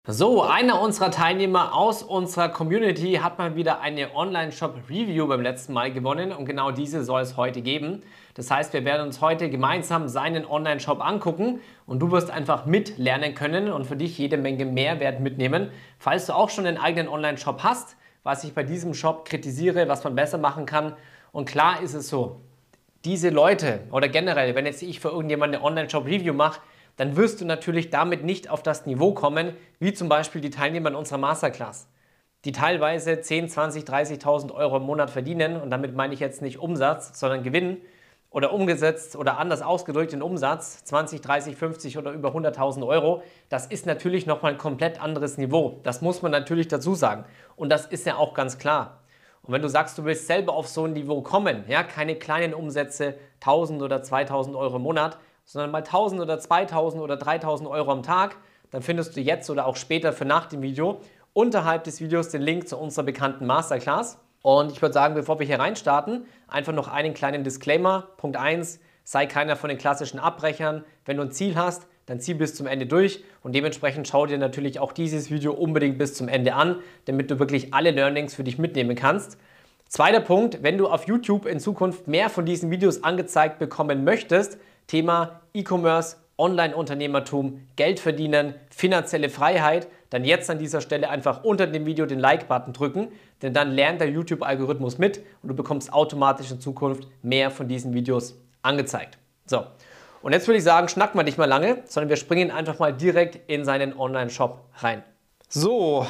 So, einer unserer Teilnehmer aus unserer Community hat mal wieder eine Online-Shop-Review beim letzten Mal gewonnen und genau diese soll es heute geben. Das heißt, wir werden uns heute gemeinsam seinen Online-Shop angucken und du wirst einfach mitlernen können und für dich jede Menge Mehrwert mitnehmen. Falls du auch schon einen eigenen Online-Shop hast, was ich bei diesem Shop kritisiere, was man besser machen kann. Und klar ist es so, diese Leute oder generell, wenn jetzt ich für irgendjemanden eine Online-Shop-Review mache, dann wirst du natürlich damit nicht auf das Niveau kommen, wie zum Beispiel die Teilnehmer in unserer Masterclass, die teilweise 10, 20, 30.000 Euro im Monat verdienen. Und damit meine ich jetzt nicht Umsatz, sondern Gewinn oder umgesetzt oder anders ausgedrückt in Umsatz, 20, 30, 50 oder über 100.000 Euro. Das ist natürlich nochmal ein komplett anderes Niveau. Das muss man natürlich dazu sagen. Und das ist ja auch ganz klar. Und wenn du sagst, du willst selber auf so ein Niveau kommen, ja, keine kleinen Umsätze, 1.000 oder 2.000 Euro im Monat, sondern mal 1.000 oder 2.000 oder 3.000 Euro am Tag, dann findest du jetzt oder auch später für nach dem Video unterhalb des Videos den Link zu unserer bekannten Masterclass. Und ich würde sagen, bevor wir hier reinstarten, einfach noch einen kleinen Disclaimer. Punkt 1, sei keiner von den klassischen Abbrechern. Wenn du ein Ziel hast, dann zieh bis zum Ende durch und dementsprechend schau dir natürlich auch dieses Video unbedingt bis zum Ende an, damit du wirklich alle Learnings für dich mitnehmen kannst. Zweiter Punkt, wenn du auf YouTube in Zukunft mehr von diesen Videos angezeigt bekommen möchtest, Thema E-Commerce, Online-Unternehmertum, Geld verdienen, finanzielle Freiheit, dann jetzt an dieser Stelle einfach unter dem Video den Like-Button drücken, denn dann lernt der YouTube-Algorithmus mit und du bekommst automatisch in Zukunft mehr von diesen Videos angezeigt. So, und jetzt würde ich sagen, schnacken wir nicht mal lange, sondern wir springen einfach mal direkt in seinen Online-Shop rein. So,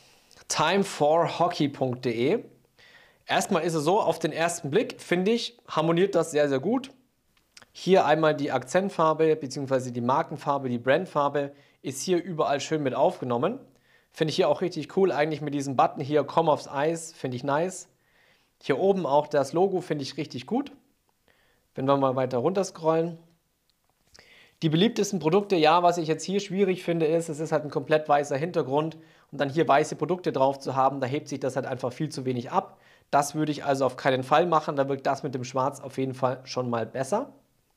timeforhockey.de. Erstmal ist es so, auf den ersten Blick, finde ich, harmoniert das sehr, sehr gut. Hier einmal die Akzentfarbe bzw. die Markenfarbe, die Brandfarbe ist hier überall schön mit aufgenommen. Finde ich hier auch richtig cool, eigentlich mit diesem Button hier, Komm aufs Eis, finde ich nice. Hier oben auch das Logo finde ich richtig gut. Wenn wir mal weiter runter scrollen. Die beliebtesten Produkte, ja, was ich jetzt hier schwierig finde, ist, es ist halt ein komplett weißer Hintergrund und dann hier weiße Produkte drauf zu haben, da hebt sich das halt einfach viel zu wenig ab. Das würde ich also auf keinen Fall machen, da wirkt das mit dem Schwarz auf jeden Fall schon mal besser.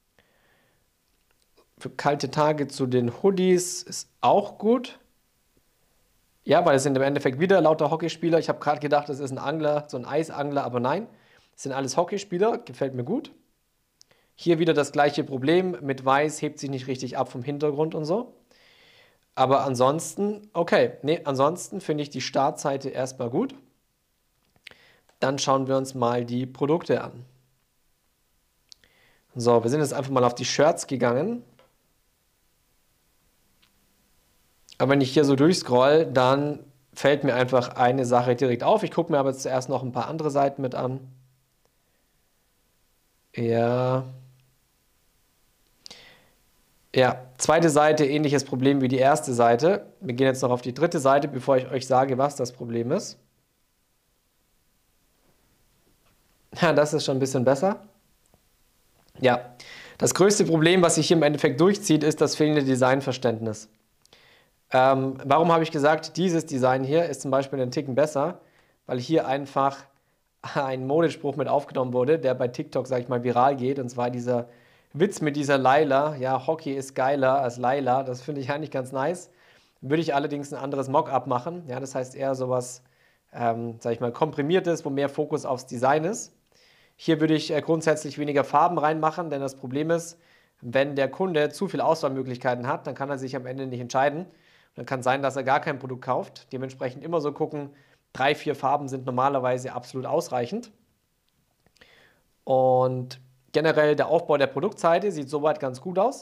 Für kalte Tage zu den Hoodies ist auch gut. Ja, weil es sind im Endeffekt wieder lauter Hockeyspieler. Ich habe gerade gedacht, das ist ein Angler, so ein Eisangler, aber nein. Es sind alles Hockeyspieler, gefällt mir gut. Hier wieder das gleiche Problem, mit Weiß hebt sich nicht richtig ab vom Hintergrund und so. Aber ansonsten, okay, nee, ansonsten finde ich die Startseite erstmal gut. Dann schauen wir uns mal die Produkte an. So, wir sind jetzt einfach mal auf die Shirts gegangen. Aber wenn ich hier so durchscroll, dann fällt mir einfach eine Sache direkt auf. Ich gucke mir aber jetzt zuerst noch ein paar andere Seiten mit an. Ja. Ja, zweite Seite, ähnliches Problem wie die erste Seite. Wir gehen jetzt noch auf die dritte Seite, bevor ich euch sage, was das Problem ist. Ja, das ist schon ein bisschen besser. Ja, das größte Problem, was sich hier im Endeffekt durchzieht, ist das fehlende Designverständnis. Warum habe ich gesagt, dieses Design hier ist zum Beispiel einen Ticken besser? Weil hier einfach ein Modespruch mit aufgenommen wurde, der bei TikTok, sag ich mal, viral geht. Und zwar dieser Witz mit dieser Laila. Ja, Hockey ist geiler als Laila. Das finde ich eigentlich ganz nice. Würde ich allerdings ein anderes Mockup machen. Ja, das heißt eher sowas, sag ich mal, komprimiertes, wo mehr Fokus aufs Design ist. Hier würde ich grundsätzlich weniger Farben reinmachen, denn das Problem ist, wenn der Kunde zu viele Auswahlmöglichkeiten hat, dann kann er sich am Ende nicht entscheiden. Dann kann es sein, dass er gar kein Produkt kauft. Dementsprechend immer so gucken, 3, 4 Farben sind normalerweise absolut ausreichend. Und generell der Aufbau der Produktseite sieht soweit ganz gut aus.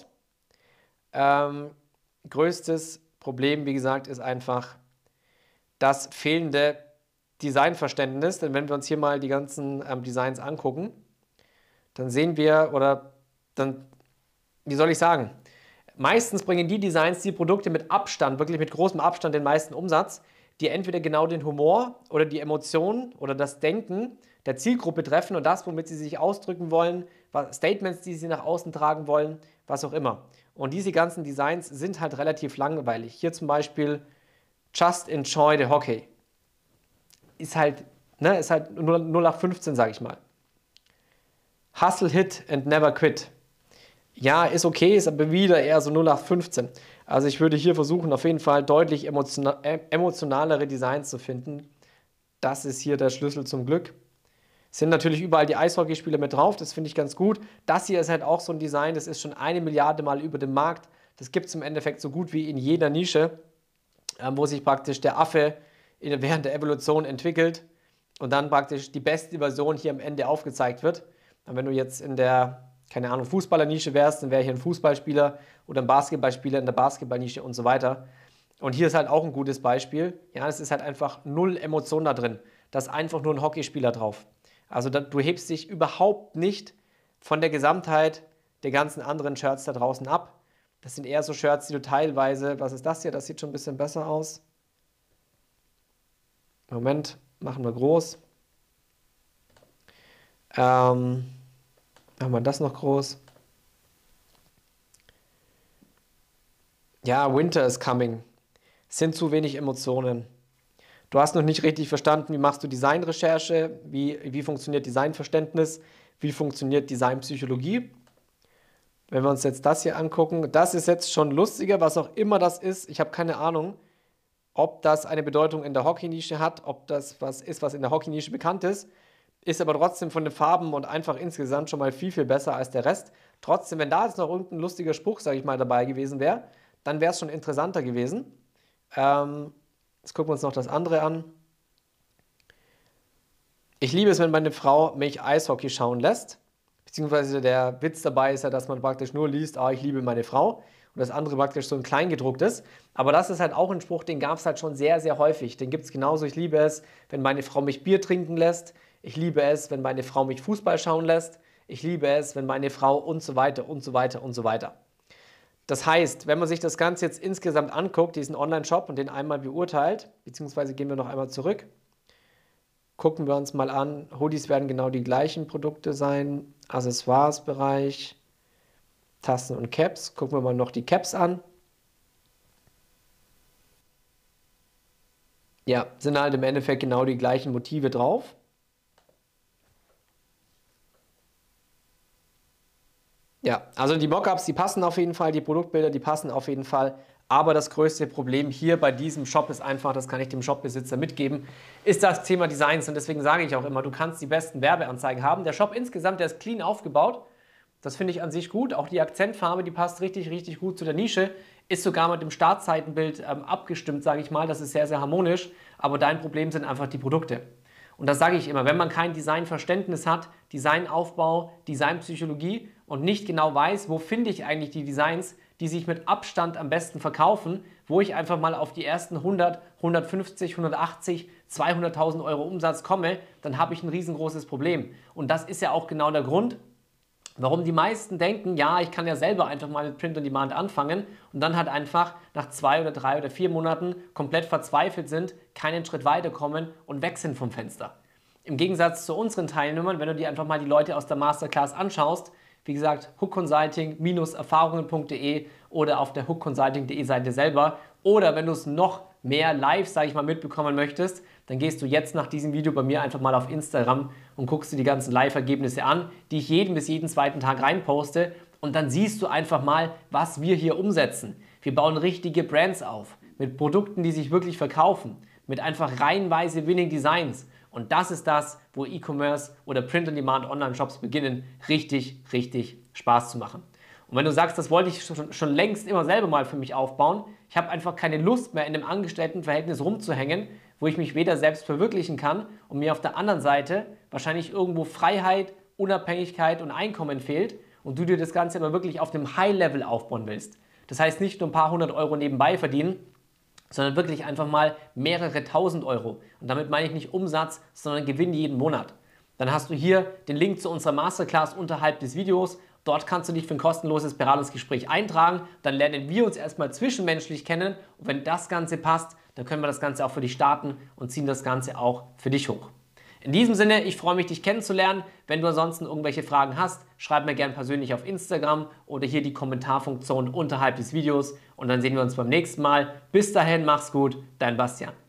Größtes Problem, wie gesagt, ist einfach das fehlende Designverständnis. Denn wenn wir uns hier mal die ganzen Designs angucken, dann sehen wir, oder dann, wie soll ich sagen, meistens bringen die Designs, die Produkte mit Abstand, wirklich mit großem Abstand den meisten Umsatz, die entweder genau den Humor oder die Emotionen oder das Denken der Zielgruppe treffen und das, womit sie sich ausdrücken wollen, Statements, die sie nach außen tragen wollen, was auch immer. Und diese ganzen Designs sind halt relativ langweilig. Hier zum Beispiel Just Enjoy the Hockey. Ist halt 0815, sage ich mal. Hustle, Hit and Never Quit. Ja, ist okay, ist aber wieder eher so 0815. Also ich würde hier versuchen, auf jeden Fall deutlich emotionalere Designs zu finden. Das ist hier der Schlüssel zum Glück. Es sind natürlich überall die Eishockeyspieler mit drauf, das finde ich ganz gut. Das hier ist halt auch so ein Design, das ist schon 1 Milliarde Mal über dem Markt. Das gibt es im Endeffekt so gut wie in jeder Nische, wo sich praktisch der Affe während der Evolution entwickelt und dann praktisch die beste Version hier am Ende aufgezeigt wird. Und wenn du jetzt in der, keine Ahnung, Fußballernische wärst, dann wäre hier ein Fußballspieler oder ein Basketballspieler in der Basketballnische und so weiter. Und hier ist halt auch ein gutes Beispiel. Ja, es ist halt einfach null Emotion da drin. Da ist einfach nur ein Hockeyspieler drauf. Also du hebst dich überhaupt nicht von der Gesamtheit der ganzen anderen Shirts da draußen ab. Das sind eher so Shirts, die du teilweise, was ist das hier? Das sieht schon ein bisschen besser aus. Moment, machen wir groß. Machen wir das noch groß. Ja, Winter is coming. Es sind zu wenig Emotionen. Du hast noch nicht richtig verstanden, wie machst du Designrecherche, wie funktioniert Designverständnis, wie funktioniert Designpsychologie. Wenn wir uns jetzt das hier angucken, das ist jetzt schon lustiger, was auch immer das ist. Ich habe keine Ahnung, ob das eine Bedeutung in der Hockey-Nische hat, ob das was ist, was in der Hockey-Nische bekannt ist. Ist aber trotzdem von den Farben und einfach insgesamt schon mal viel, viel besser als der Rest. Trotzdem, wenn da jetzt noch irgendein lustiger Spruch, sage ich mal, dabei gewesen wäre, dann wäre es schon interessanter gewesen. Jetzt gucken wir uns noch das andere an. Ich liebe es, wenn meine Frau mich Eishockey schauen lässt. Beziehungsweise der Witz dabei ist ja, dass man praktisch nur liest, ich liebe meine Frau. Und das andere praktisch so ein Kleingedrucktes. Aber das ist halt auch ein Spruch, den gab es halt schon sehr, sehr häufig. Den gibt es genauso. Ich liebe es, wenn meine Frau mich Bier trinken lässt. Ich liebe es, wenn meine Frau mich Fußball schauen lässt. Ich liebe es, wenn meine Frau und so weiter und so weiter und so weiter. Das heißt, wenn man sich das Ganze jetzt insgesamt anguckt, diesen Online-Shop und den einmal beurteilt, beziehungsweise gehen wir noch einmal zurück, gucken wir uns mal an, Hoodies werden genau die gleichen Produkte sein, Accessoires-Bereich, Tassen und Caps, gucken wir mal noch die Caps an. Ja, sind halt im Endeffekt genau die gleichen Motive drauf. Ja, also die Mockups, die passen auf jeden Fall, die Produktbilder, die passen auf jeden Fall. Aber das größte Problem hier bei diesem Shop ist einfach, das kann ich dem Shopbesitzer mitgeben, ist das Thema Designs. Und deswegen sage ich auch immer, du kannst die besten Werbeanzeigen haben. Der Shop insgesamt, der ist clean aufgebaut. Das finde ich an sich gut. Auch die Akzentfarbe, die passt richtig, richtig gut zu der Nische. Ist sogar mit dem Startseitenbild abgestimmt, sage ich mal. Das ist sehr, sehr harmonisch. Aber dein Problem sind einfach die Produkte. Und das sage ich immer, wenn man kein Designverständnis hat, Designaufbau, Designpsychologie und nicht genau weiß, wo finde ich eigentlich die Designs, die sich mit Abstand am besten verkaufen, wo ich einfach mal auf die ersten 100, 150, 180, 200.000 Euro Umsatz komme, dann habe ich ein riesengroßes Problem. Und das ist ja auch genau der Grund, warum die meisten denken, ja, ich kann ja selber einfach mal mit Print on Demand anfangen und dann halt einfach nach 2 oder 3 oder 4 Monaten komplett verzweifelt sind, keinen Schritt weiterkommen und weg sind vom Fenster. Im Gegensatz zu unseren Teilnehmern, wenn du dir einfach mal die Leute aus der Masterclass anschaust, wie gesagt, hookconsulting-erfahrungen.de oder auf der hookconsulting.de Seite selber. Oder wenn du es noch mehr live, sage ich mal, mitbekommen möchtest, dann gehst du jetzt nach diesem Video bei mir einfach mal auf Instagram und guckst dir die ganzen Live-Ergebnisse an, die ich jeden bis jeden zweiten Tag reinposte. Und dann siehst du einfach mal, was wir hier umsetzen. Wir bauen richtige Brands auf, mit Produkten, die sich wirklich verkaufen, mit einfach reihenweise Winning Designs. Und das ist das, wo E-Commerce oder Print-on-Demand Online-Shops beginnen, richtig, richtig Spaß zu machen. Und wenn du sagst, das wollte ich schon längst immer selber mal für mich aufbauen, ich habe einfach keine Lust mehr in einem Angestelltenverhältnis rumzuhängen, wo ich mich weder selbst verwirklichen kann und mir auf der anderen Seite wahrscheinlich irgendwo Freiheit, Unabhängigkeit und Einkommen fehlt und du dir das Ganze aber wirklich auf dem High-Level aufbauen willst. Das heißt nicht nur ein paar 100 € nebenbei verdienen, sondern wirklich einfach mal mehrere tausend Euro. Und damit meine ich nicht Umsatz, sondern Gewinn jeden Monat. Dann hast du hier den Link zu unserer Masterclass unterhalb des Videos. Dort kannst du dich für ein kostenloses Beratungsgespräch eintragen. Dann lernen wir uns erstmal zwischenmenschlich kennen. Und wenn das Ganze passt, dann können wir das Ganze auch für dich starten und ziehen das Ganze auch für dich hoch. In diesem Sinne, ich freue mich, dich kennenzulernen. Wenn du ansonsten irgendwelche Fragen hast, schreib mir gerne persönlich auf Instagram oder hier die Kommentarfunktion unterhalb des Videos und dann sehen wir uns beim nächsten Mal. Bis dahin, mach's gut, dein Bastian.